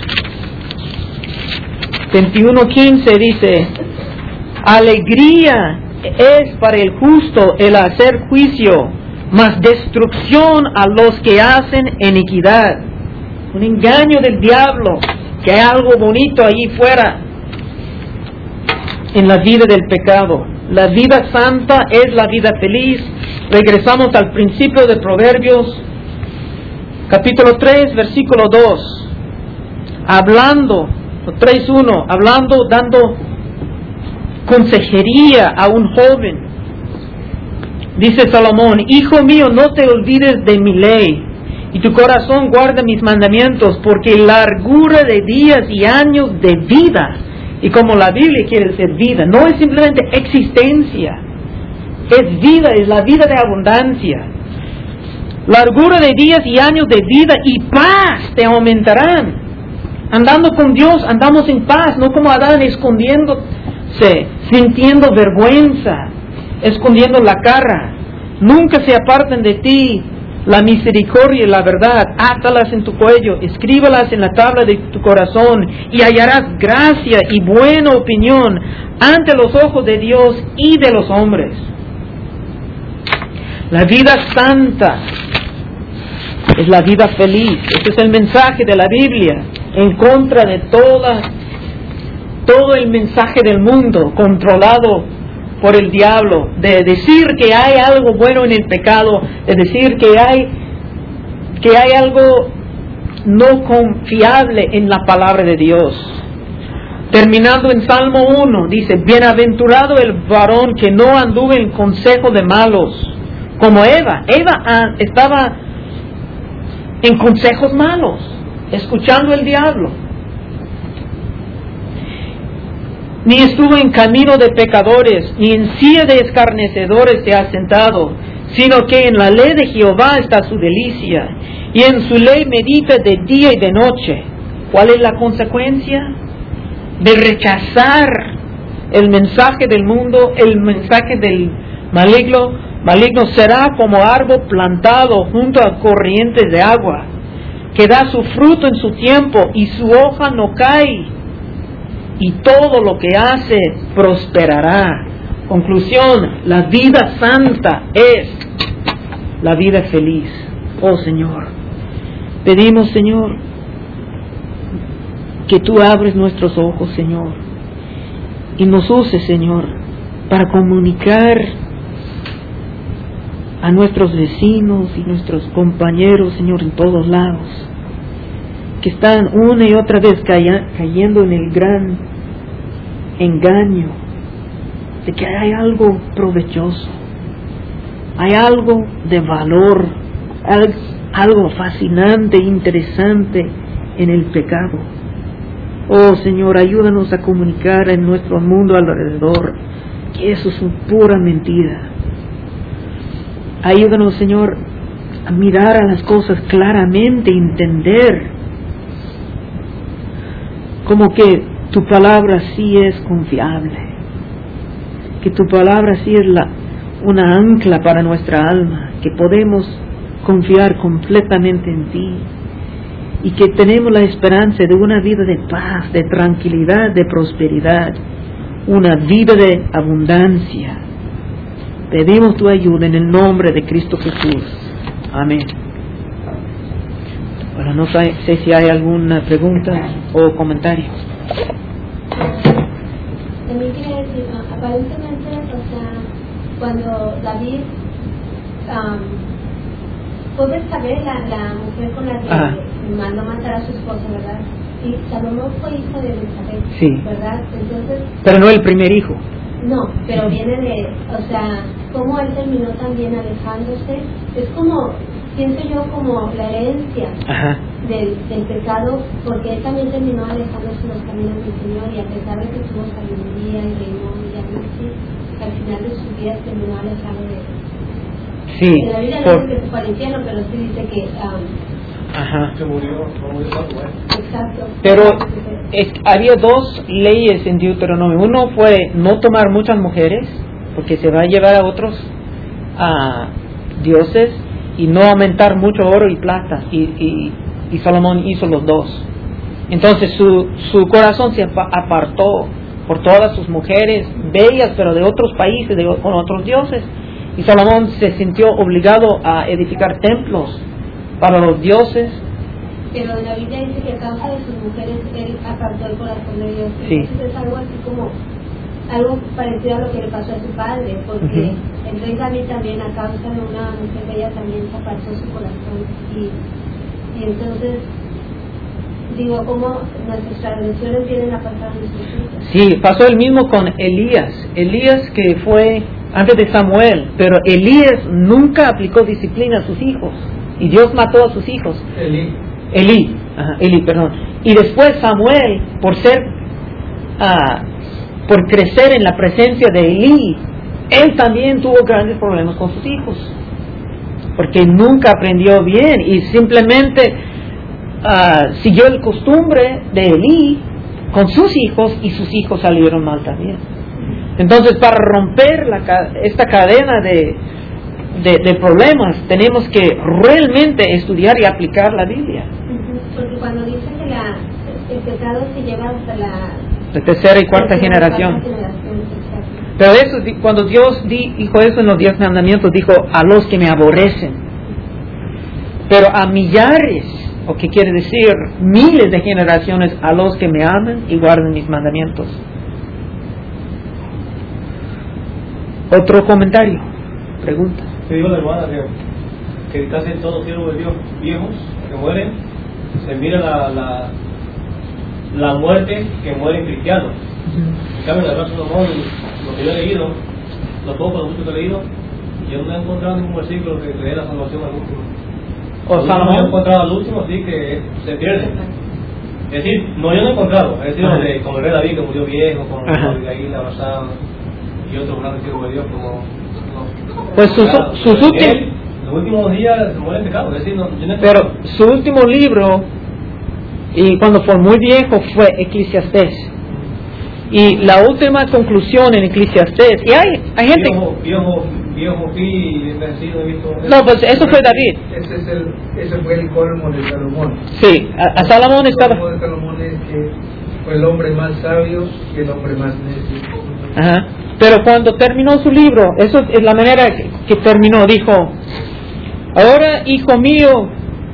21:15 dice, alegría es para el justo el hacer juicio, mas destrucción a los que hacen iniquidad. Un engaño del diablo, que hay algo bonito allí fuera en la vida del pecado. La vida santa es la vida feliz. Regresamos al principio de Proverbios, capítulo 3, versículo 2. Hablando, 3:1, hablando, dando consejería a un joven. Dice Salomón, hijo mío, no te olvides de mi ley, y tu corazón guarda mis mandamientos, porque largura de días y años de vida, y como la Biblia quiere decir vida, no es simplemente existencia, es vida, es la vida de abundancia. Largura de días y años de vida y paz te aumentarán. Andando con Dios, andamos en paz, no como Adán escondiéndose, sintiendo vergüenza, escondiendo la cara. Nunca se aparten de ti la misericordia y la verdad. Átalas en tu cuello, escríbalas en la tabla de tu corazón, y hallarás gracia y buena opinión ante los ojos de Dios y de los hombres. La vida santa es la vida feliz. Este es el mensaje de la Biblia, en contra de todo el mensaje del mundo, controlado por el diablo, de decir que hay algo bueno en el pecado, de decir que hay algo no confiable en la palabra de Dios. Terminando en Salmo 1, dice, bienaventurado el varón que no anduvo en consejo de malos, como Eva. Eva estaba en consejos malos, escuchando el diablo. Ni estuvo en camino de pecadores, ni en silla de escarnecedores se ha sentado, sino que en la ley de Jehová está su delicia, y en su ley medita de día y de noche. ¿Cuál es la consecuencia de rechazar el mensaje del mundo, el mensaje del maligno? Será como árbol plantado junto a corrientes de agua, que da su fruto en su tiempo y su hoja no cae, y todo lo que hace prosperará. Conclusión, la vida santa es la vida feliz. Oh Señor, pedimos, Señor, que tú abres nuestros ojos, Señor, y nos uses, Señor, para comunicar a nuestros vecinos y nuestros compañeros, Señor, en todos lados, que están una y otra vez cayendo en el gran engaño de que hay algo provechoso, hay algo de valor, algo fascinante, interesante en el pecado. Oh Señor, ayúdanos a comunicar en nuestro mundo alrededor que eso es pura mentira. Ayúdanos, Señor, a mirar a las cosas claramente, entender como que tu palabra sí es confiable, que tu palabra sí es una ancla para nuestra alma, que podemos confiar completamente en ti y que tenemos la esperanza de una vida de paz, de tranquilidad, de prosperidad, una vida de abundancia. Pedimos tu ayuda en el nombre de Cristo Jesús. Amén. Bueno, no sé si hay alguna pregunta o comentario. También quería decir, aparentemente, cuando David puede saber la mujer con la que mandó matar a su esposa, ¿verdad? Y Salomón fue hijo de Elizabeth, sí, ¿verdad? Entonces, pero no el primer hijo. No, pero viene de, cómo él terminó también alejándose. Es como, pienso yo, como la herencia del pecado, porque él también terminó alejándose de los caminos del Señor, y a pesar de que tuvo sabiduría y reinó y así, al final de sus días terminó alejado de él. Sí. En la Biblia no dice que se fue al infierno, pero sí dice que se murió. Exacto. Pero había dos leyes en Deuteronomio. Uno fue no tomar muchas mujeres, porque se va a llevar a otros dioses, y no aumentar mucho oro y plata. Y Salomón hizo los dos. Entonces su corazón se apartó por todas sus mujeres bellas, pero de otros países, con otros dioses. Y Salomón se sintió obligado a edificar templos para los dioses. Pero en la Biblia dice que a causa de sus mujeres él apartó el corazón de Dios. Sí. Entonces es algo así como algo parecido a lo que le pasó a su padre, porque el rey David también, a causa de una mujer bella, también se apartó su corazón. Y entonces digo, cómo nuestras tradiciones vienen a pasar a nuestros hijos. Sí, pasó el mismo con Elías, que fue antes de Samuel, pero Elías nunca aplicó disciplina a sus hijos, y Dios mató a sus hijos. Elí, perdón. Y después Samuel, por crecer en la presencia de Elí, él también tuvo grandes problemas con sus hijos, porque nunca aprendió bien y simplemente siguió el costumbre de Elí con sus hijos, y sus hijos salieron mal también. Entonces, para romper esta cadena de problemas, tenemos que realmente estudiar y aplicar la Biblia. Porque cuando dice que el pecado se lleva hasta la tercera y cuarta generación. Pero eso, cuando Dios dijo eso en los 10 mandamientos, dijo a los que me aborrecen. pero a millares, o que quiere decir miles de generaciones, a los que me aman y guardan mis mandamientos. Otro comentario, pregunta. Te digo la hermana que casi todos siervos de Dios viejos que mueren, se mira la muerte que mueren cristianos. En cambio, en el caso de Salomón, lo que yo he leído, lo poco, lo mucho que he leído, yo no he encontrado ningún versículo que dé la salvación al último. ¿O Salomón? Yo he encontrado al último, así que se pierde. Es decir, yo no he encontrado. Es decir, como el rey David que murió viejo, como Abigail abrazado, y otros grandes siervos de Dios como... Pues sus últimos... Los últimos días se muere en pecado. Es decir, pero su último libro, y cuando fue muy viejo, fue Eclesiastés. Y la última conclusión en Eclesiastés, y hay gente... Viejo fui y vencido he visto... No, pues eso fue David. Ese fue el colmo de Salomón. Sí, a Salomón estaba... El colmo de Salomón es que fue el hombre más sabio y el hombre más necio. Ajá. Pero cuando terminó su libro, eso es la manera que terminó, dijo: ahora, hijo mío,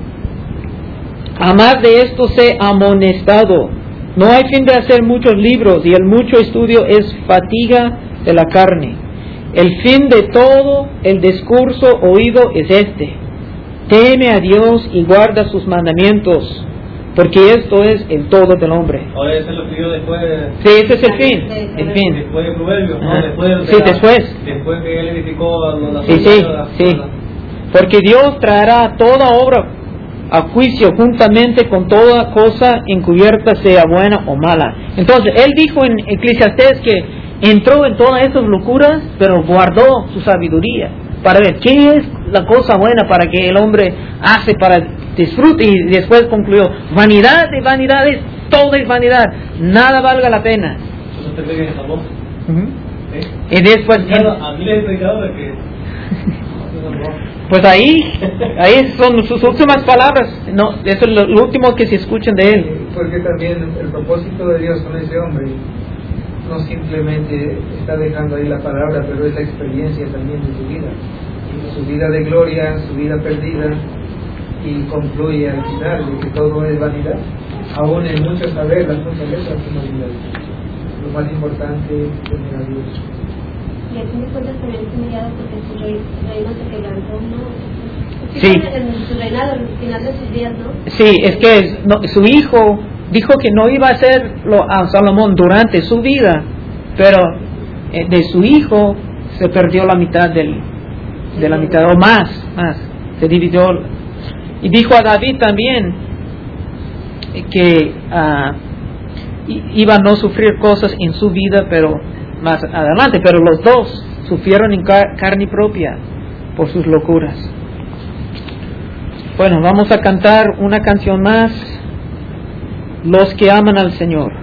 a más de esto sé amonestado. No hay fin de hacer muchos libros, y el mucho estudio es fatiga de la carne. El fin de todo el discurso oído es este: teme a Dios y guarda sus mandamientos, porque esto es el todo del hombre. Ahora ese lo escribió después de... Sí, ese es el fin. El fin. Después de Proverbios, ¿no? Después que él edificó a la sí. Porque Dios traerá toda obra a juicio juntamente con toda cosa encubierta, sea buena o mala. Entonces, él dijo en Eclesiastés que entró en todas esas locuras, pero guardó su sabiduría para ver qué es la cosa buena para que el hombre hace para disfrute, y después concluyó: vanidad de vanidades, todo es vanidad, nada valga la pena. Eso te pega en Salomón. Y después a mí le he predicado de que pues ahí son sus últimas palabras. No, eso es lo último que se escuchan de él. Porque también el propósito de Dios con ese hombre no simplemente está dejando ahí la palabra, pero es la experiencia también de su vida de gloria, su vida perdida, y concluye al final de que todo es vanidad. Aún en muchos saber, las cosas de esas son vanidad. Lo más importante es tener a Dios. Y aquí me cuentas también es humillado porque su reino se quebrantó, ¿no? Sí. En su reinado, al final de sus días, ¿no? Sí, es que su hijo dijo que no iba a hacerlo a Salomón durante su vida, pero de su hijo se perdió la mitad de la mitad, o más, se dividió. Y dijo a David también que iba a no sufrir cosas en su vida, pero más adelante, pero los dos sufrieron en carne propia por sus locuras. Bueno, vamos a cantar una canción más, Los que aman al Señor.